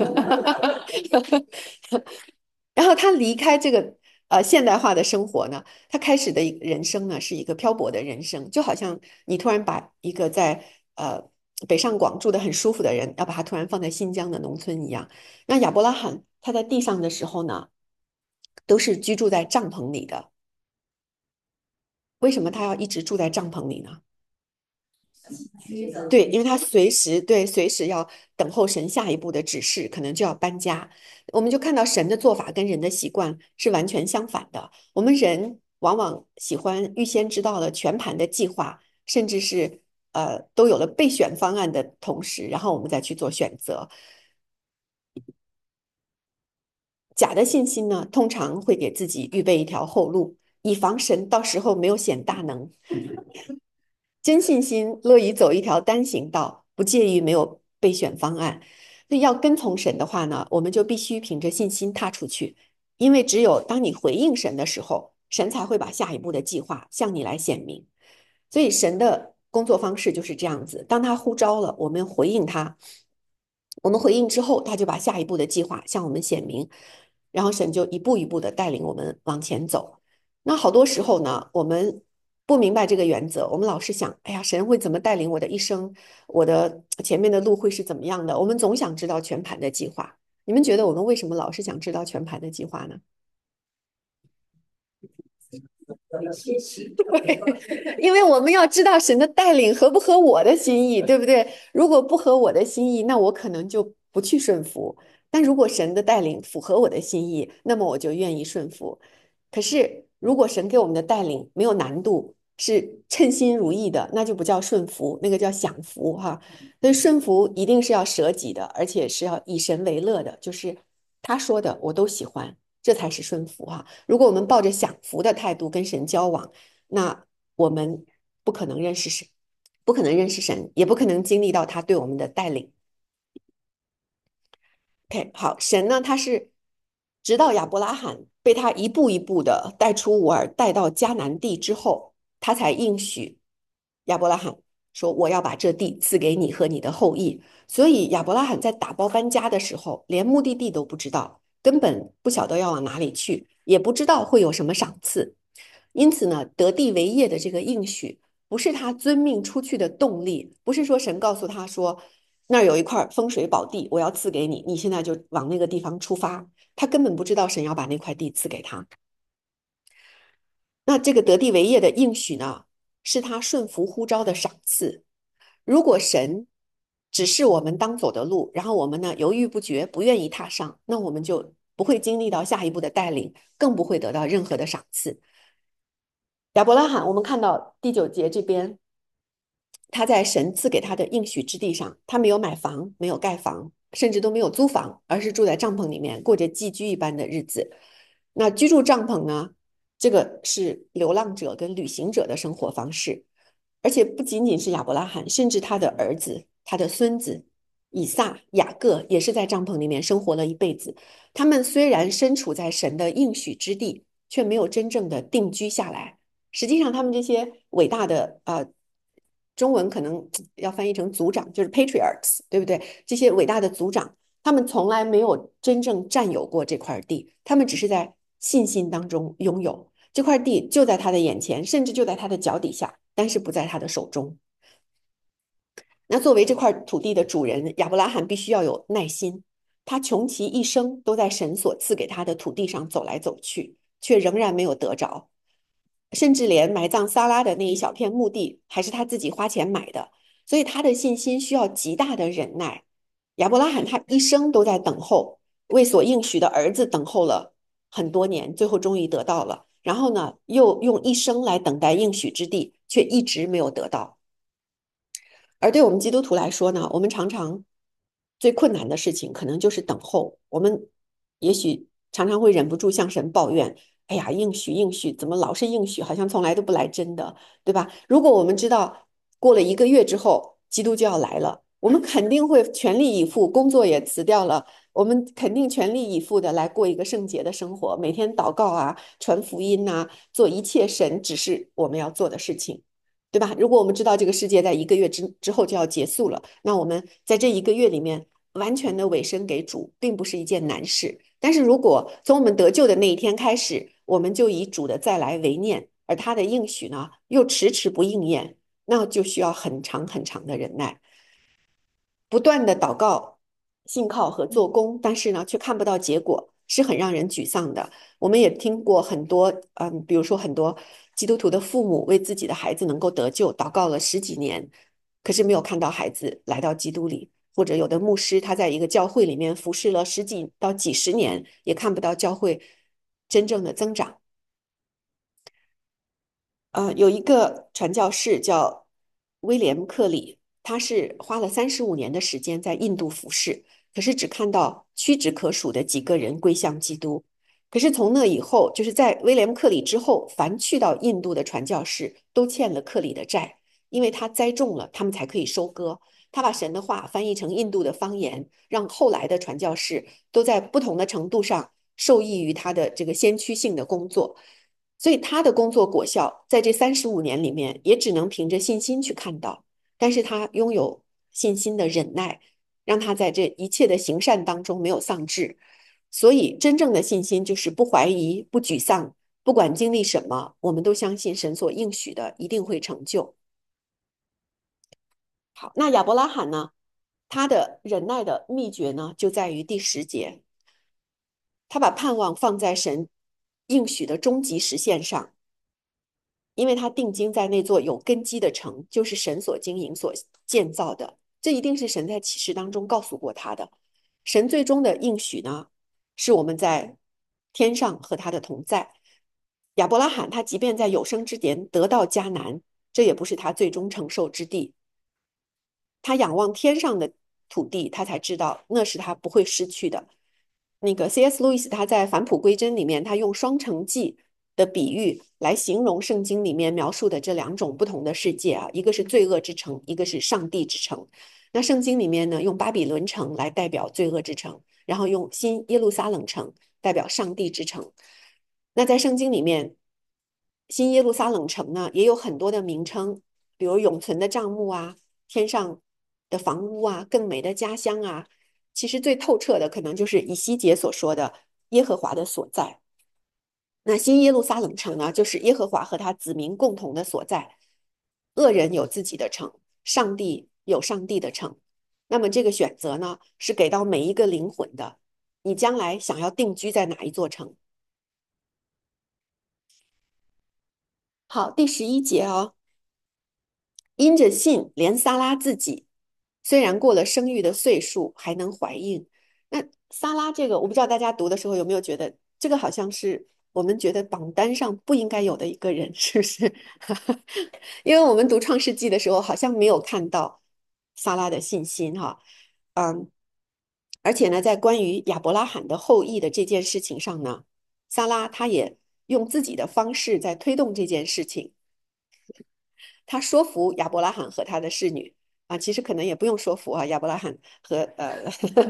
然后他离开这个呃现代化的生活呢，他开始的人生呢是一个漂泊的人生，就好像你突然把一个在呃北上广住的很舒服的人，要把他突然放在新疆的农村一样。那亚伯拉罕他在地上的时候呢，都是居住在帐篷里的。为什么他要一直住在帐篷里呢？对，因为他随时对随时要等候神下一步的指示，可能就要搬家。我们就看到神的做法跟人的习惯是完全相反的。我们人往往喜欢预先知道了全盘的计划，甚至是呃都有了备选方案的同时，然后我们再去做选择。假的信心呢，通常会给自己预备一条后路，以防神到时候没有显大能。真信心乐意走一条单行道，不介意没有备选方案。那要跟从神的话呢，我们就必须凭着信心踏出去，因为只有当你回应神的时候，神才会把下一步的计划向你来显明。所以神的工作方式就是这样子：当他呼召了，我们回应他，我们回应之后，他就把下一步的计划向我们显明，然后神就一步一步的带领我们往前走。那好多时候呢，我们不明白这个原则，我们老是想，哎呀，神会怎么带领我的一生？我的前面的路会是怎么样的？我们总想知道全盘的计划。你们觉得我们为什么老是想知道全盘的计划呢？对，因为我们要知道神的带领合不合我的心意，对不对？如果不合我的心意，那我可能就不去顺服；但如果神的带领符合我的心意，那么我就愿意顺服。可是，如果神给我们的带领没有难度，是称心如意的，那就不叫顺服，那个叫享福哈。所以顺服一定是要舍己的，而且是要以神为乐的，就是他说的我都喜欢。这才是顺服哈。如果我们抱着享福的态度跟神交往，那我们不可能认识神，不可能认识神，也不可能经历到他对我们的带领。OK，好，神呢，他是直到亚伯拉罕被他一步一步的带出乌尔，带到迦南地之后，他才应许亚伯拉罕说：“我要把这地赐给你和你的后裔。”所以亚伯拉罕在打包搬家的时候，连目的地都不知道，根本不晓得要往哪里去，也不知道会有什么赏赐。因此呢，得地为业的这个应许，不是他遵命出去的动力，不是说神告诉他说那儿有一块风水宝地，我要赐给你，你现在就往那个地方出发。他根本不知道神要把那块地赐给他。那这个得地为业的应许呢，是他顺服呼召的赏赐。如果神只是我们当走的路，然后我们呢犹豫不决，不愿意踏上，那我们就不会经历到下一步的带领，更不会得到任何的赏赐。亚伯拉罕，我们看到第九节这边，他在神赐给他的应许之地上，他没有买房，没有盖房，甚至都没有租房，而是住在帐篷里面，过着寄居一般的日子。那居住帐篷呢？这个是流浪者跟旅行者的生活方式，而且不仅仅是亚伯拉罕，甚至他的儿子、他的孙子以撒、雅各也是在帐篷里面生活了一辈子。他们虽然身处在神的应许之地，却没有真正的定居下来。实际上，他们这些伟大的呃，中文可能要翻译成族长，就是 patriarchs，对不对？这些伟大的族长，他们从来没有真正占有过这块地，他们只是在信心当中拥有这块地，就在他的眼前，甚至就在他的脚底下。 但是不在他的手中。那作为这块土地的主人，亚伯拉罕必须要有耐心。他穷其一生都在神所赐给他的土地上走来走去，却仍然没有得着，甚至连埋葬撒拉的那一小片墓地还是他自己花钱买的，所以他的信心需要极大的忍耐。亚伯拉罕他一生都在等候，为所应许的儿子等候了很多年，最后终于得到了。然后呢，又用一生来等待应许之地，却一直没有得到。而对我们基督徒来说呢，我们常常最困难的事情可能就是等候。我们也许常常会忍不住向神抱怨：“哎呀，应许应许，怎么老是应许，好像从来都不来真的，对吧？”如果我们知道过了一个月之后，基督就要来了，我们肯定会全力以赴，工作也辞掉了，我们肯定全力以赴的来过一个圣洁的生活，每天祷告啊，传福音呐、做一切神指示我们要做的事情。对吧？如果我们知道这个世界在一个月之之后就要结束了，那我们在这一个月里面完全的委身给主，并不是一件难事。但是如果从我们得救的那一天开始，我们就以主的再来为念，而他的应许呢又迟迟不应验，那就需要很长很长的忍耐。不断的祷告、信靠和做工，但是呢，却看不到结果，是很让人沮丧的。我们也听过很多，嗯，比如说很多基督徒的父母为自己的孩子能够得救，祷告了十几年，可是没有看到孩子来到基督里。或者有的牧师他在一个教会里面服侍了十几到几十年，也看不到教会真正的增长。呃，有一个传教士叫威廉·克里，他是花了三十五年的时间在印度服侍，可是只看到屈指可数的几个人归向基督。可是从那以后，就是在威廉·克里之后，凡去到印度的传教士都欠了克里的债，因为他栽种了，他们才可以收割。他把神的话翻译成印度的方言，让后来的传教士都在不同的程度上受益于他的这个先驱性的工作。所以他的工作果效在这三十五年里面，也只能凭着信心去看到。但是他拥有信心的忍耐，让他在这一切的行善当中没有丧志。所以，真正的信心就是不怀疑、不沮丧，不管经历什么，我们都相信神所应许的一定会成就。好，那亚伯拉罕呢？他的忍耐的秘诀呢，就在于第十节，他把盼望放在神应许的终极实现上。因为他定睛在那座有根基的城，就是神所经营、所建造的。这一定是神在启示当中告诉过他的。神最终的应许呢，是我们在天上和他的同在。亚伯拉罕他即便在有生之年得到迦南，这也不是他最终承受之地。他仰望天上的土地，他才知道那是他不会失去的。那个 C S. 路易斯他在返璞归真里面，他用双城记的比喻来形容圣经里面描述的这两种不同的世界啊，一个是罪恶之城，一个是上帝之城。那圣经里面呢，用巴比伦城来代表罪恶之城，然后用新耶路撒冷城代表上帝之城。那在圣经里面，新耶路撒冷城呢，也有很多的名称，比如永存的帐幕啊，天上的房屋啊，更美的家乡啊。其实最透彻的，可能就是以西结所说的耶和华的所在。那新耶路撒冷城呢，就是耶和华和他子民共同的所在。恶人有自己的城，上帝有上帝的城。那么这个选择呢，是给到每一个灵魂的。你将来想要定居在哪一座城？好，第十一节哦，因着信，连撒拉自己虽然过了生育的岁数，还能怀孕。那撒拉这个，我不知道大家读的时候有没有觉得，这个好像是我们觉得榜单上不应该有的一个人，是不是？因为我们读创世纪的时候，好像没有看到撒拉的信心哈，嗯，而且呢，在关于亚伯拉罕的后裔的这件事情上呢，撒拉他也用自己的方式在推动这件事情。他说服亚伯拉罕和他的侍女啊，其实可能也不用说服啊，亚伯拉罕和呃，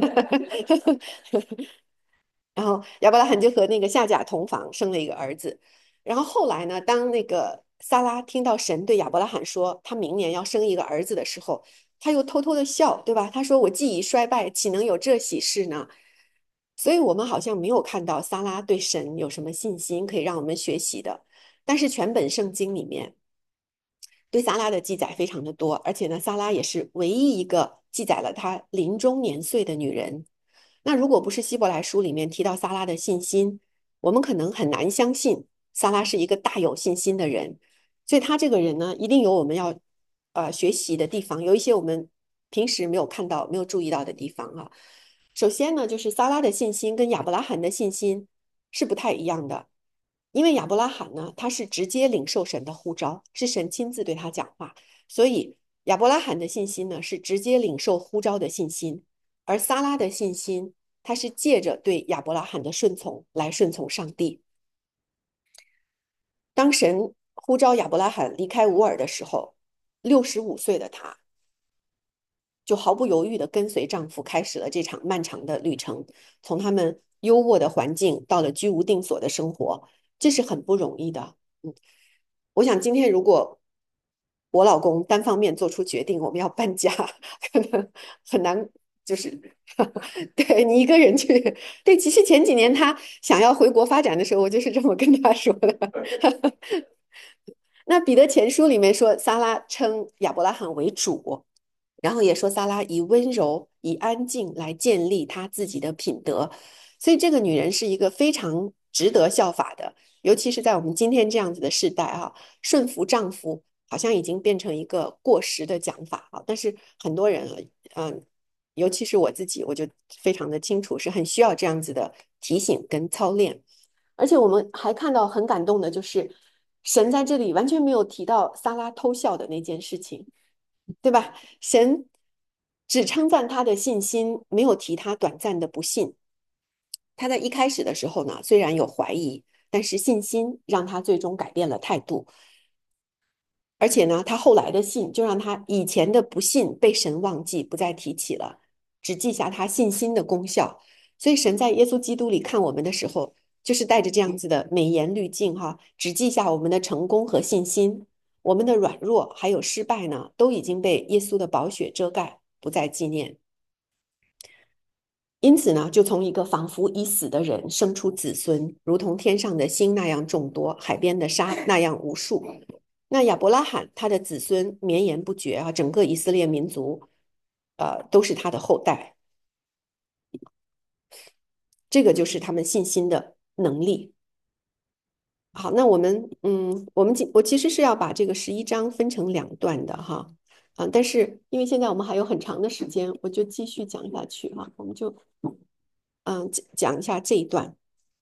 然后亚伯拉罕就和那个夏甲同房，生了一个儿子。然后后来呢，当那个撒拉听到神对亚伯拉罕说他明年要生一个儿子的时候，他又偷偷的笑，对吧？他说：“我既已衰败，岂能有这喜事呢？”所以，我们好像没有看到撒拉对神有什么信心可以让我们学习的。但是，全本圣经里面， 对撒拉的记载非常的多，而且呢，撒拉也是唯一一个记载了她临终年岁的女人。那如果不是希伯来书里面提到撒拉的信心，我们可能很难相信撒拉是一个大有信心的人。所以她这个人呢，一定有我们要呃学习的地方，有一些我们平时没有看到、没有注意到的地方啊。首先呢，就是撒拉的信心跟亚伯拉罕的信心是不太一样的。因为亚伯拉罕呢，他是直接领受神的呼召，是神亲自对他讲话，所以亚伯拉罕的信心呢是直接领受呼召的信心，而撒拉的信心，他是借着对亚伯拉罕的顺从来顺从上帝。当神呼召亚伯拉罕离开乌尔的时候，六十五岁的他就毫不犹豫地跟随丈夫开始了这场漫长的旅程，从他们优渥的环境到了居无定所的生活，这是很不容易的。嗯，我想今天如果我老公单方面做出决定，我们要搬家，可能很难，就是对你一个人去。对，其实前几年他想要回国发展的时候，我就是这么跟他说的。那彼得前书里面说，撒拉称亚伯拉罕为主。然后也说撒拉以温柔、以安静来建立她自己的品德，所以这个女人是一个非常值得效法的，尤其是在我们今天这样子的时代啊，顺服丈夫好像已经变成一个过时的讲法啊，但是很多人啊，嗯，尤其是我自己，我就非常的清楚，是很需要这样子的提醒跟操练，而且我们还看到很感动的就是，神在这里完全没有提到撒拉偷笑的那件事情。对吧？神只称赞他的信心，没有提他短暂的不信。他在一开始的时候呢，虽然有怀疑，但是信心让他最终改变了态度。而且呢，他后来的信就让他以前的不信被神忘记，不再提起了，只记下他信心的功效。所以神在耶稣基督里看我们的时候，就是带着这样子的美颜滤镜哈，只记下我们的成功和信心，我们的软弱还有失败呢，都已经被耶稣的宝血遮盖，不再纪念。因此呢，就从一个仿佛已死的人生出子孙，如同天上的星那样众多，海边的沙那样无数。那亚伯拉罕他的子孙绵延不绝啊，整个以色列民族，呃，都是他的后代。这个就是他们信心的能力。好，那我们嗯，我们我其实是要把这个十一章分成两段的哈，啊，但是因为现在我们还有很长的时间，我就继续讲下去哈，我们就嗯讲讲一下这一段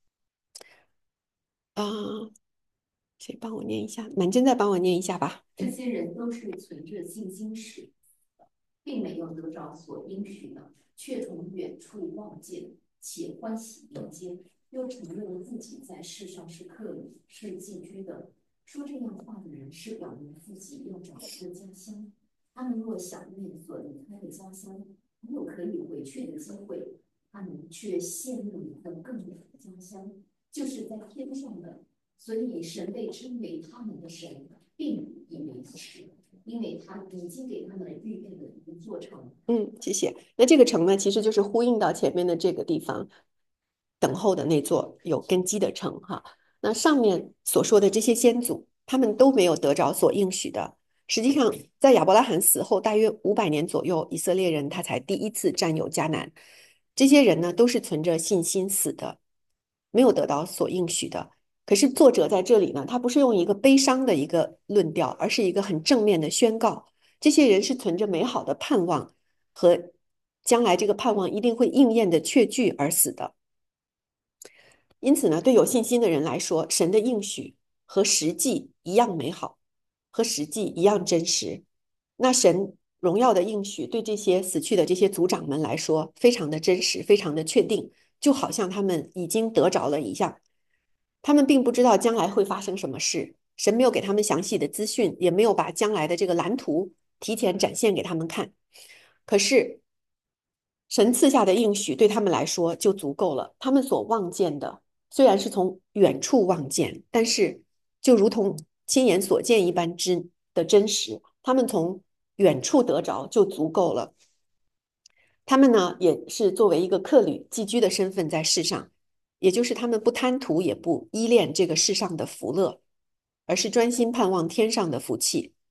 啊，谁帮我念一下？满真再帮我念一下吧。 这些人都是存着信心使的，并没有得着所应许的，却从远处望见，且欢喜迎接，又承认自己在世上是客旅，是寄居的。说这样话的人是表明自己要找一个家乡。他们若想念所离开的家乡，没有可以回去的机会，他们却陷入一个更远的家乡，就是在天上的。所以神被称为他们的神，并不以为耻，因为他已经给他们预备了一座城。 嗯，谢谢。那这个城呢，其实就是呼应到前面的这个地方，等候的那座有根基的城哈。那上面所说的这些先祖，他们都没有得着所应许的。实际上，在亚伯拉罕死后大约五百年左右，以色列人他才第一次占有迦南。这些人呢，都是存着信心死的，没有得到所应许的。可是作者在这里呢，他不是用一个悲伤的一个论调，而是一个很正面的宣告。这些人是存着美好的盼望和将来这个盼望一定会应验的确据而死的。因此呢，对有信心的人来说，神的应许和实际一样美好，和实际一样真实。那神荣耀的应许对这些死去的这些族长们来说，非常的真实，非常的确定，就好像他们已经得着了一样。他们并不知道将来会发生什么事，神没有给他们详细的资讯，也没有把将来的这个蓝图提前展现给他们看。可是神赐下的应许对他们来说就足够了。他们所望见的，虽然是从远处望见，但是就如同亲眼所见一般之的真实，他们从远处得着就足够了。他们呢，也是作为一个客旅寄居的身份在世上，也就是他们不贪图，也不依恋这个世上的福乐，而是专心盼望天上的福气。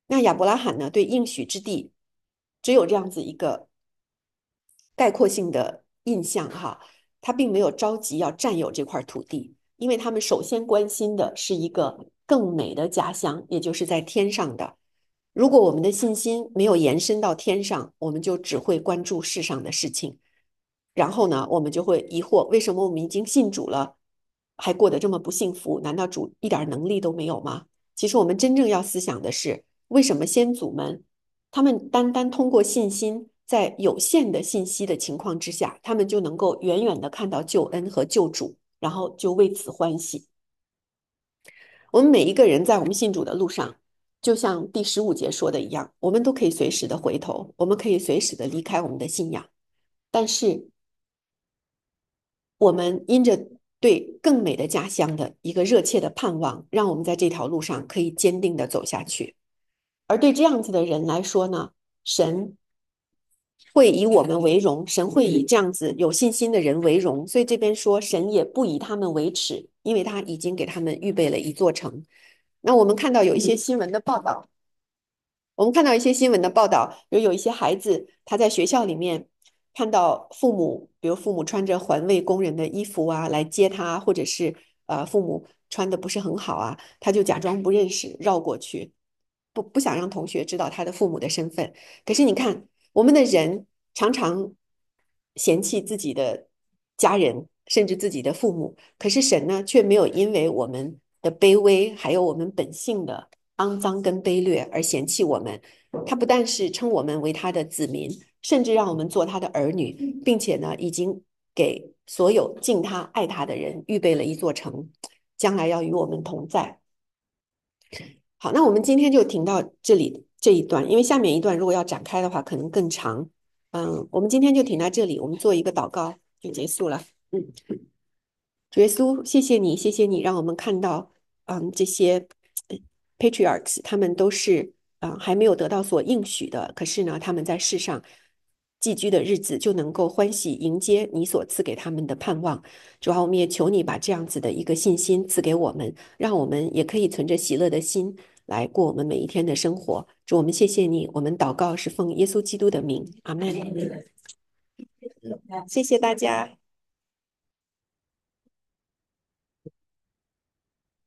那亚伯拉罕呢，对应许之地只有这样子一个概括性的印象哈，他并没有着急要占有这块土地，因为他们首先关心的是一个更美的家乡，也就是在天上的。如果我们的信心没有延伸到天上，我们就只会关注世上的事情，然后呢，我们就会疑惑，为什么我们已经信主了，还过得这么不幸福？难道主一点能力都没有吗？其实我们真正要思想的是，为什么先祖们他们单单通过信心，在有限的信息的情况之下，他们就能够远远的看到救恩和救主，然后就为此欢喜。我们每一个人在我们信主的路上，就像第十五节说的一样，我们都可以随时的回头，我们可以随时的离开我们的信仰，但是我们因着对更美的家乡的一个热切的盼望，让我们在这条路上可以坚定的走下去。而对这样子的人来说呢，神会以我们为荣，神会以这样子有信心的人为荣。所以这边说，神也不以他们为耻，因为他已经给他们预备了一座城。那我们看到有一些新闻的报道，我们看到一些新闻的报道，有有一些孩子他在学校里面看到父母，比如父母穿着环卫工人的衣服啊来接他，或者是呃父母穿的不是很好啊，他就假装不认识绕过去，不不想让同学知道他的父母的身份。可是你看，我们的人常常嫌弃自己的家人，甚至自己的父母，可是神呢，却没有因为我们的卑微，还有我们本性的肮脏跟卑劣而嫌弃我们。他不但是称我们为他的子民，甚至让我们做他的儿女，并且呢，已经给所有敬他、爱他的人预备了一座城，将来要与我们同在。好，那我们今天就停到这里这一段，因为下面一段如果要展开的话，可能更长。嗯，我们今天就停到这里，我们做一个祷告就结束了。嗯，主耶稣，谢谢你，谢谢你，让我们看到，嗯，这些 patriarchs 他们都是，嗯，还没有得到所应许的，可是呢，他们在世上寄居的日子就能够欢喜迎接你所赐给他们的盼望。主啊，我们也求你把这样子的一个信心赐给我们，让我们也可以存着喜乐的心来过我们每一天的生活。主，我们谢谢你，我们祷告是奉耶稣基督的名，阿门。谢谢大家。